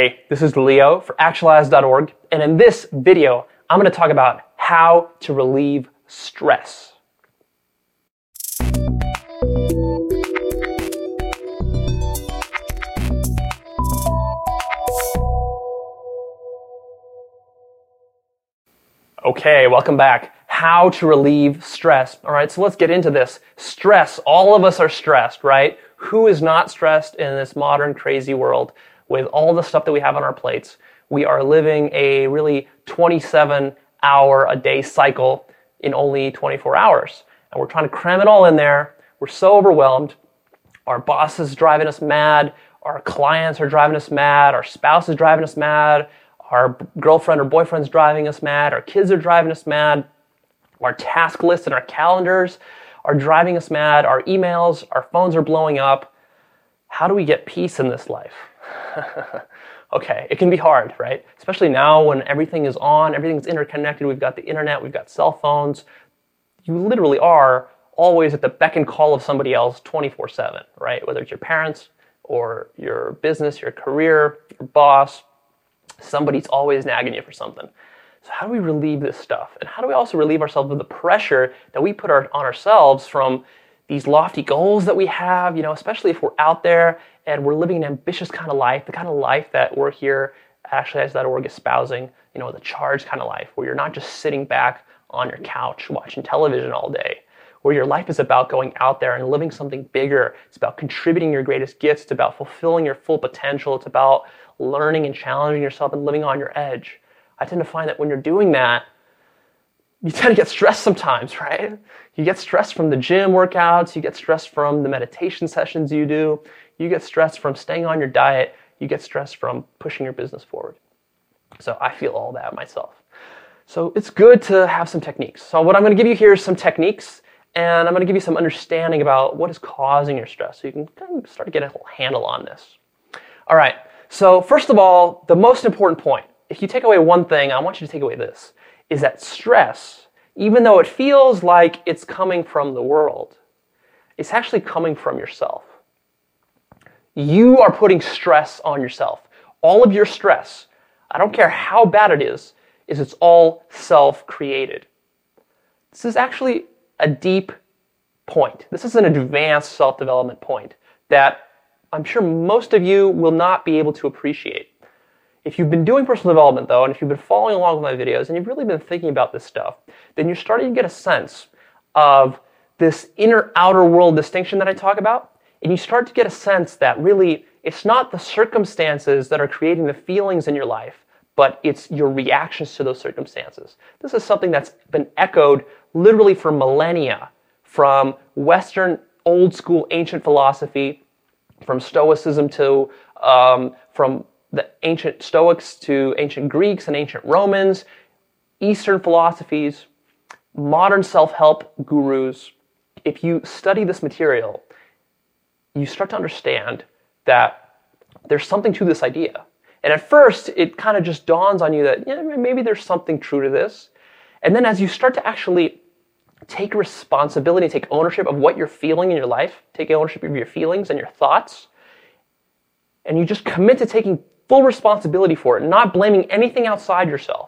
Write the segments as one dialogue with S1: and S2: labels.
S1: Hey, this is Leo for Actualize.org, and in this video, I'm going to talk about how to relieve stress. Okay, welcome back. How to relieve stress. All right, so let's get into this. Stress, all of us are stressed, right? Who is not stressed in this modern crazy world with all the stuff that we have on our plates? We are living a really 27-hour-a-day cycle in only 24 hours. And we're trying to cram it all in there. We're so overwhelmed. Our boss is driving us mad. Our clients are driving us mad. Our spouse is driving us mad. Our girlfriend or boyfriend's driving us mad. Our kids are driving us mad. Our task lists and our calendars are driving us mad. Our emails, our phones are blowing up. How do we get peace in this life? Okay, it can be hard, right? Especially now when everything is on, everything's interconnected. We've got the internet, we've got cell phones. You literally are always at the beck and call of somebody else 24/7, right? Whether it's your parents or your business, your career, your boss, somebody's always nagging you for something. So how do we relieve this stuff? And how do we also relieve ourselves of the pressure that we put on ourselves from these lofty goals that we have, especially if we're out there and we're living an ambitious kind of life, the kind of life that we're here at Actualize.org espousing, the charged kind of life where you're not just sitting back on your couch watching television all day, where your life is about going out there and living something bigger. It's about contributing your greatest gifts. It's about fulfilling your full potential. It's about learning and challenging yourself and living on your edge. I tend to find that when you're doing that, you tend to get stressed sometimes, right? You get stressed from the gym workouts. You get stressed from the meditation sessions you do. You get stressed from staying on your diet. You get stressed from pushing your business forward. So I feel all that myself. So it's good to have some techniques. So what I'm going to give you here is some techniques, and I'm going to give you some understanding about what is causing your stress so you can kind of start to get a handle on this. All right. So first of all, the most important point, if you take away one thing, I want you to take away this, is that stress, even though it feels like it's coming from the world, it's actually coming from yourself. You are putting stress on yourself. All of your stress, I don't care how bad it is it's all self-created. This is actually a deep point. This is an advanced self-development point that I'm sure most of you will not be able to appreciate. If you've been doing personal development, though, and if you've been following along with my videos, and you've really been thinking about this stuff, then you're starting to get a sense of this inner-outer world distinction that I talk about, and you start to get a sense that really it's not the circumstances that are creating the feelings in your life, but it's your reactions to those circumstances. This is something that's been echoed literally for millennia, from Western old-school ancient philosophy, from Stoicism to, from the ancient Stoics to ancient Greeks and ancient Romans, Eastern philosophies, modern self-help gurus. If you study this material, you start to understand that there's something to this idea. And at first, it kind of just dawns on you that maybe there's something true to this. And then as you start to actually take responsibility, take ownership of what you're feeling in your life, take ownership of your feelings and your thoughts, and you just commit to taking full responsibility for it, not blaming anything outside yourself.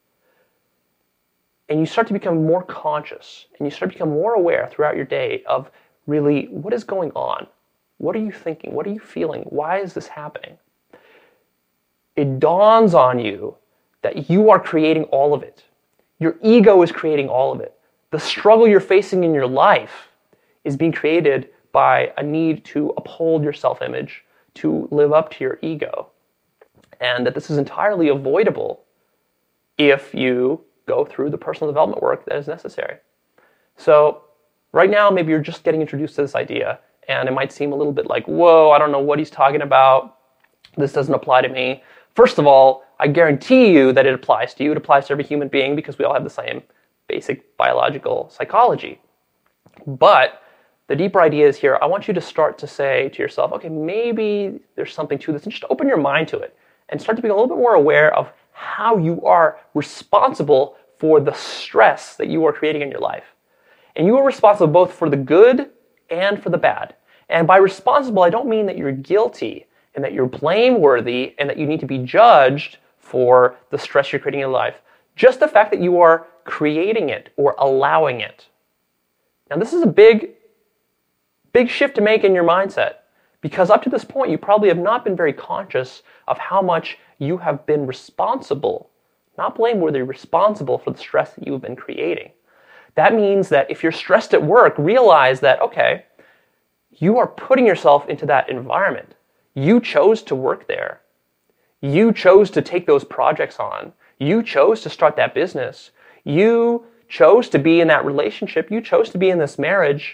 S1: And you start to become more conscious, and you start to become more aware throughout your day of really what is going on. What are you thinking? What are you feeling? Why is this happening? It dawns on you that you are creating all of it. Your ego is creating all of it. The struggle you're facing in your life is being created by a need to uphold your self-image, to live up to your ego. And that this is entirely avoidable if you go through the personal development work that is necessary. So right now, maybe you're just getting introduced to this idea, and it might seem a little bit like, whoa, I don't know what he's talking about. This doesn't apply to me. First of all, I guarantee you that it applies to you. It applies to every human being because we all have the same basic biological psychology. But the deeper idea is here, I want you to start to say to yourself, okay, maybe there's something to this, and just open your mind to it and start to become a little bit more aware of how you are responsible for the stress that you are creating in your life. And you are responsible both for the good and for the bad. And by responsible, I don't mean that you're guilty and that you're blameworthy and that you need to be judged for the stress you're creating in your life. Just the fact that you are creating it or allowing it. Now, this is a big shift to make in your mindset, because up to this point, you probably have not been very conscious of how much you have been responsible, not blameworthy, responsible for the stress that you've been creating. That means that if you're stressed at work, realize that, okay, you are putting yourself into that environment. You chose to work there. You chose to take those projects on. You chose to start that business. You chose to be in that relationship. You chose to be in this marriage.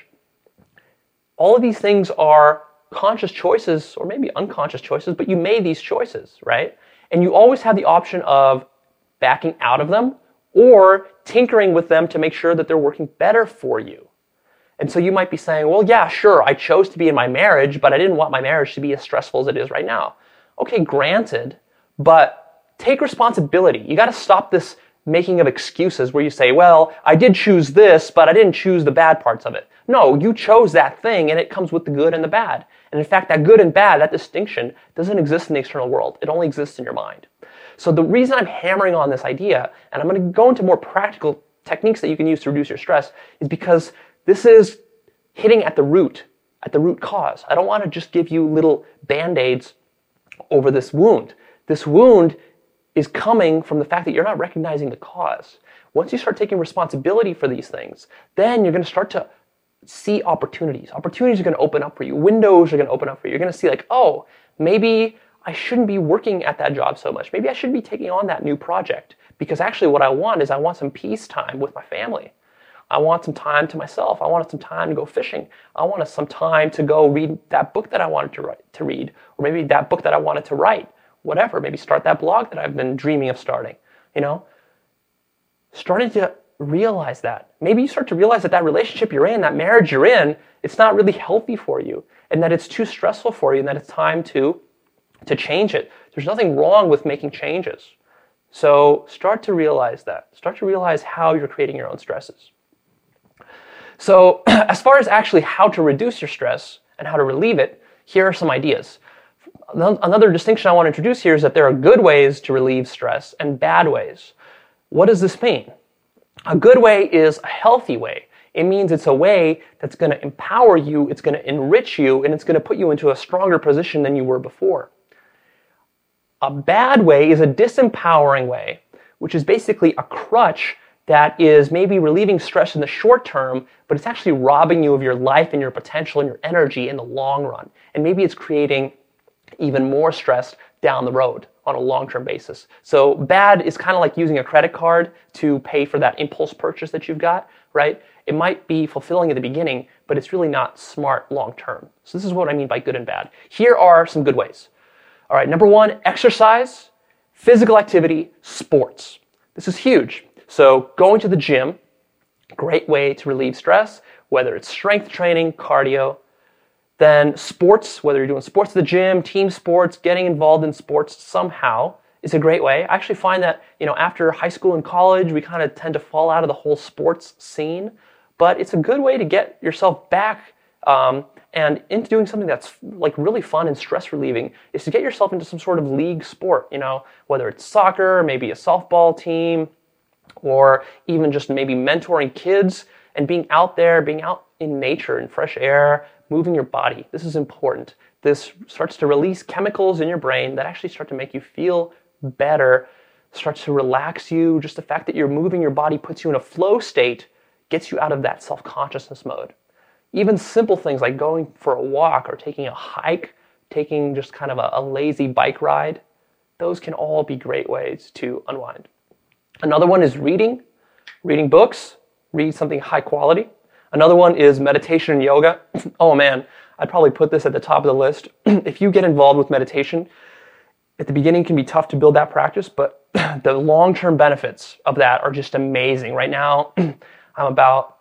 S1: All of these things are conscious choices, or maybe unconscious choices, but you made these choices, right? And you always have the option of backing out of them or tinkering with them to make sure that they're working better for you. And so you might be saying, well, yeah, sure, I chose to be in my marriage, but I didn't want my marriage to be as stressful as it is right now. Okay, granted, but take responsibility. You got to stop this making of excuses where you say, well, I did choose this, but I didn't choose the bad parts of it. No, you chose that thing, and it comes with the good and the bad. And in fact, that good and bad, that distinction, doesn't exist in the external world. It only exists in your mind. So the reason I'm hammering on this idea, and I'm going to go into more practical techniques that you can use to reduce your stress, is because this is hitting at the root cause. I don't want to just give you little band-aids over this wound. This wound is coming from the fact that you're not recognizing the cause. Once you start taking responsibility for these things, then you're going to start to see opportunities. Opportunities are going to open up for you. Windows are going to open up for you. You're going to see like, oh, maybe I shouldn't be working at that job so much. Maybe I should be taking on that new project, because actually what I want is I want some peace time with my family. I want some time to myself. I wanted some time to go fishing. I wanted some time to go read that book that I wanted to read, or maybe that book that I wanted to write, whatever. Maybe start that blog that I've been dreaming of starting, Starting to realize that. Maybe you start to realize that that relationship you're in, that marriage you're in, it's not really healthy for you, and that it's too stressful for you, and that it's time to change it. There's nothing wrong with making changes. So start to realize that. Start to realize how you're creating your own stresses. So as far as actually how to reduce your stress and how to relieve it, here are some ideas. Another distinction I want to introduce here is that there are good ways to relieve stress and bad ways. What does this mean? A good way is a healthy way. It means it's a way that's going to empower you, it's going to enrich you, and it's going to put you into a stronger position than you were before. A bad way is a disempowering way, which is basically a crutch that is maybe relieving stress in the short term, but it's actually robbing you of your life and your potential and your energy in the long run. And maybe it's creating even more stress down the road on a long-term basis. So bad is kind of like using a credit card to pay for that impulse purchase that you've got, right? It might be fulfilling at the beginning, but it's really not smart long-term. So this is what I mean by good and bad. Here are some good ways. All right, number one, exercise, physical activity, sports. This is huge. So going to the gym, great way to relieve stress, whether it's strength training, cardio. Then sports, whether you're doing sports at the gym, team sports, getting involved in sports somehow is a great way. I actually find that, after high school and college, we kind of tend to fall out of the whole sports scene, but it's a good way to get yourself back and into doing something that's like really fun and stress relieving, is to get yourself into some sort of league sport, whether it's soccer, maybe a softball team, or even just maybe mentoring kids and being out there, being out in nature, in fresh air, moving your body. This is important. This starts to release chemicals in your brain that actually start to make you feel better, starts to relax you. Just the fact that you're moving your body puts you in a flow state, gets you out of that self-consciousness mode. Even simple things like going for a walk or taking a hike, taking just kind of a lazy bike ride, those can all be great ways to unwind. Another one is reading books, read something high quality. Another one is meditation and yoga. Oh man, I'd probably put this at the top of the list. If you get involved with meditation, at the beginning it can be tough to build that practice, but the long-term benefits of that are just amazing. Right now, I'm about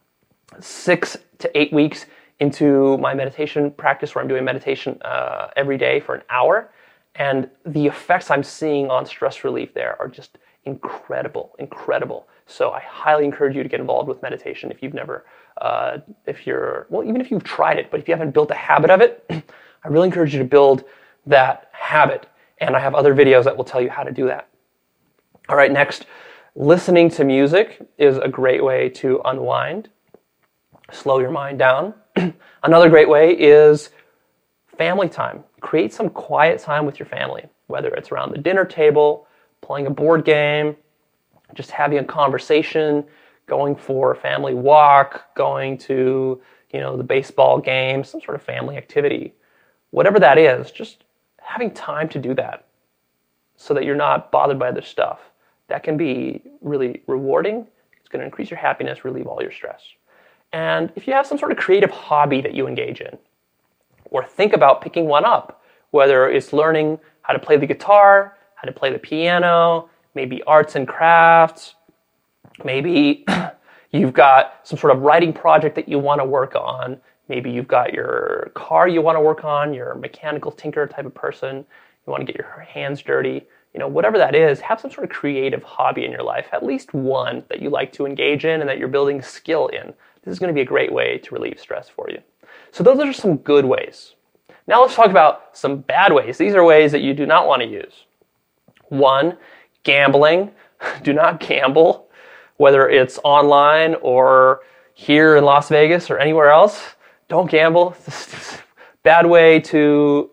S1: 6 to 8 weeks into my meditation practice, where I'm doing meditation every day for an hour, and the effects I'm seeing on stress relief there are just incredible. So I highly encourage you to get involved with meditation if you've never, even if you've tried it, but if you haven't built a habit of it, I really encourage you to build that habit. And I have other videos that will tell you how to do that. All right, next, listening to music is a great way to unwind, slow your mind down. Another great way is family time. Create some quiet time with your family, whether it's around the dinner table, playing a board game, just having a conversation, going for a family walk, going to, the baseball game, some sort of family activity. Whatever that is, just having time to do that so that you're not bothered by other stuff. That can be really rewarding. It's going to increase your happiness, relieve all your stress. And if you have some sort of creative hobby that you engage in, or think about picking one up, whether it's learning how to play the guitar, how to play the piano, maybe arts and crafts, maybe you've got some sort of writing project that you want to work on, maybe you've got your car you want to work on, you're a mechanical tinker type of person, you want to get your hands dirty, whatever that is, have some sort of creative hobby in your life, at least one that you like to engage in and that you're building skill in. This is going to be a great way to relieve stress for you. So those are some good ways. Now let's talk about some bad ways. These are ways that you do not want to use. 1, gambling. Do not gamble, whether it's online or here in Las Vegas or anywhere else. Don't gamble. This is a bad way to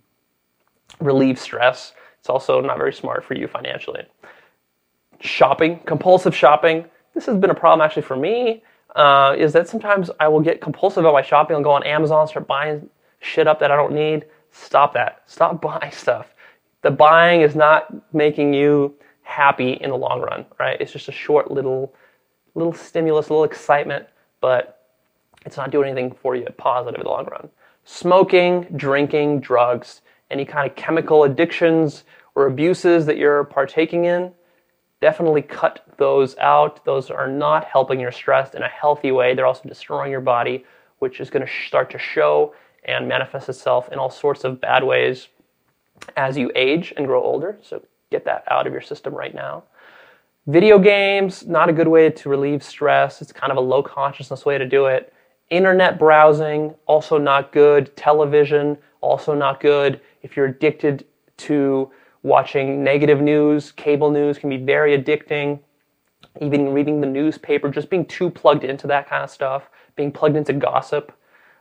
S1: relieve stress. It's also not very smart for you financially. Shopping, compulsive shopping. This has been a problem actually for me, is that sometimes I will get compulsive about my shopping. I'll go on Amazon, start buying shit up that I don't need. Stop that. Stop buying stuff. The buying is not making you happy in the long run, right? It's just a short little stimulus, little excitement, but it's not doing anything for you positive in the long run. Smoking, drinking, drugs, any kind of chemical addictions or abuses that you're partaking in, definitely cut those out. Those are not helping your stress in a healthy way. They're also destroying your body, which is going to start to show and manifest itself in all sorts of bad ways as you age and grow older. So get that out of your system right now. Video games, not a good way to relieve stress. It's kind of a low consciousness way to do it. Internet browsing, also not good. Television, also not good. If you're addicted to watching negative news, cable news can be very addicting. Even reading the newspaper, just being too plugged into that kind of stuff, being plugged into gossip.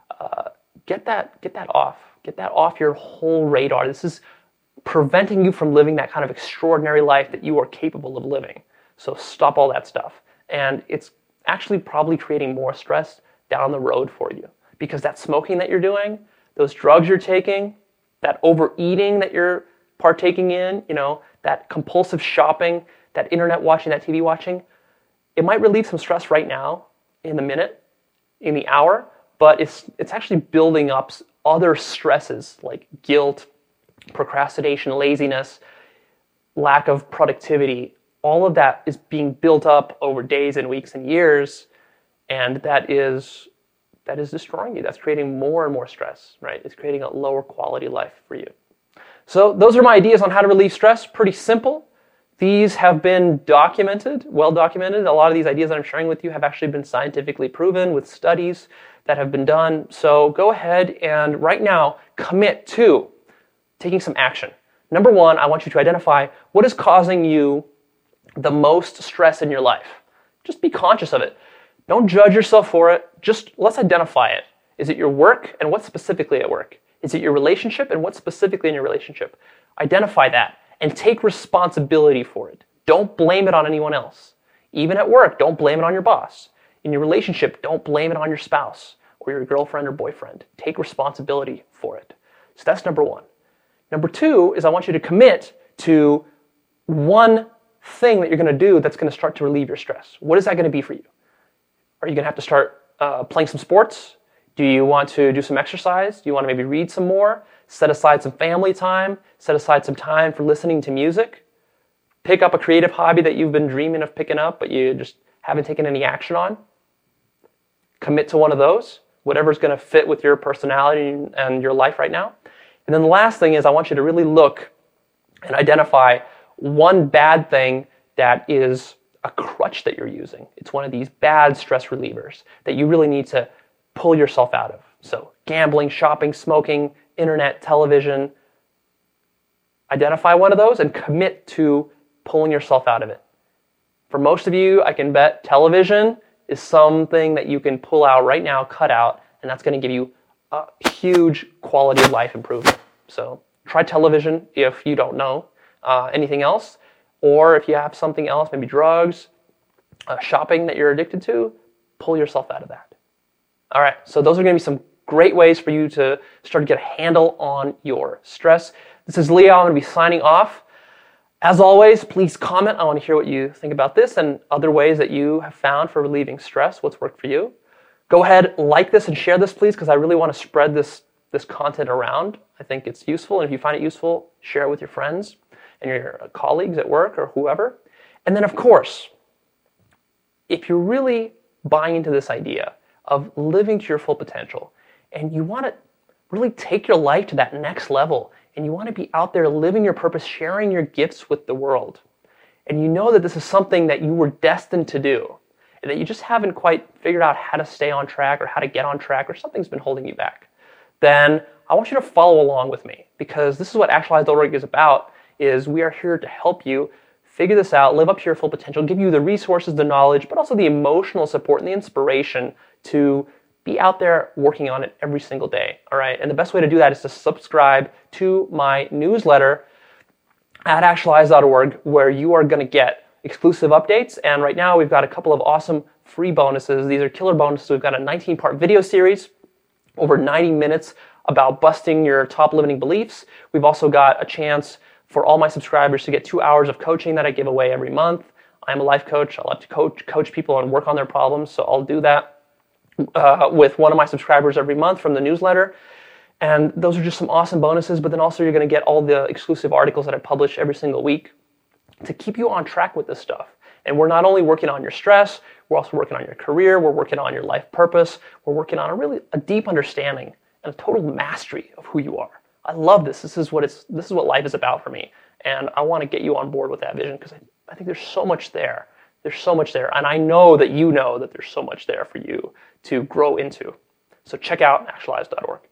S1: Get that off. Get that off your whole radar. This is preventing you from living that kind of extraordinary life that you are capable of living. So stop all that stuff. And it's actually probably creating more stress down the road for you, because that smoking that you're doing, those drugs you're taking, that overeating that you're partaking in, that compulsive shopping, that internet watching, that TV watching, it might relieve some stress right now, in the minute, in the hour, but it's actually building up other stresses like guilt, procrastination, laziness, lack of productivity. All of that is being built up over days and weeks and years, and that is destroying you. That's creating more and more stress, right? It's creating a lower quality life for you. So those are my ideas on how to relieve stress. Pretty simple. These have been documented, well documented. A lot of these ideas that I'm sharing with you have actually been scientifically proven with studies that have been done. So go ahead and right now commit to taking some action. Number 1, I want you to identify what is causing you the most stress in your life. Just be conscious of it. Don't judge yourself for it. Just let's identify it. Is it your work, and what specifically at work? Is it your relationship, and what specifically in your relationship? Identify that and take responsibility for it. Don't blame it on anyone else. Even at work, don't blame it on your boss. In your relationship, don't blame it on your spouse or your girlfriend or boyfriend. Take responsibility for it. So that's number 1. Number 2 is I want you to commit to one thing that you're going to do that's going to start to relieve your stress. What is that going to be for you? Are you going to have to start playing some sports? Do you want to do some exercise? Do you want to maybe read some more? Set aside some family time? Set aside some time for listening to music? Pick up a creative hobby that you've been dreaming of picking up, but you just haven't taken any action on? Commit to one of those, whatever's going to fit with your personality and your life right now. And then the last thing is I want you to really look and identify one bad thing that is a crutch that you're using. It's one of these bad stress relievers that you really need to pull yourself out of. So gambling, shopping, smoking, internet, television, Identify one of those and commit to pulling yourself out of it. For most of you, I can bet television is something that you can pull out right now, cut out, and that's going to give you a huge quality of life improvement. So try television if you don't know anything else, or if you have something else, maybe drugs, shopping that you're addicted to, pull yourself out of that. All right, so those are going to be some great ways for you to start to get a handle on your stress. This is Leo. I'm going to be signing off. As always, please comment. I want to hear what you think about this and other ways that you have found for relieving stress, what's worked for you. Go ahead, like this and share this, please, because I really want to spread this content around. I think it's useful, and if you find it useful, share it with your friends and your colleagues at work or whoever. And then, of course, if you're really buying into this idea of living to your full potential, and you want to really take your life to that next level, and you want to be out there living your purpose, sharing your gifts with the world, and you know that this is something that you were destined to do, and that you just haven't quite figured out how to stay on track or how to get on track or something's been holding you back, then I want you to follow along with me, because this is what Actualize.org is about, is we are here to help you figure this out, live up to your full potential, give you the resources, the knowledge, but also the emotional support and the inspiration to be out there working on it every single day, all right? And the best way to do that is to subscribe to my newsletter at Actualize.org, where you are going to get exclusive updates. And right now we've got a couple of awesome free bonuses. These are killer bonuses. We've got a 19-part video series, over 90 minutes about busting your top limiting beliefs. We've also got a chance for all my subscribers to get 2 hours of coaching that I give away every month. I'm a life coach. I love to coach people and work on their problems, so I'll do that with one of my subscribers every month from the newsletter. And those are just some awesome bonuses, but then also you're going to get all the exclusive articles that I publish every single week to keep you on track with this stuff. And we're not only working on your stress, we're also working on your career, we're working on your life purpose, we're working on a deep understanding and a total mastery of who you are. I love this. This is what life is about for me. And I want to get you on board with that vision, because I think there's so much there. There's so much there. And I know that you know that there's so much there for you to grow into. So check out Actualize.org.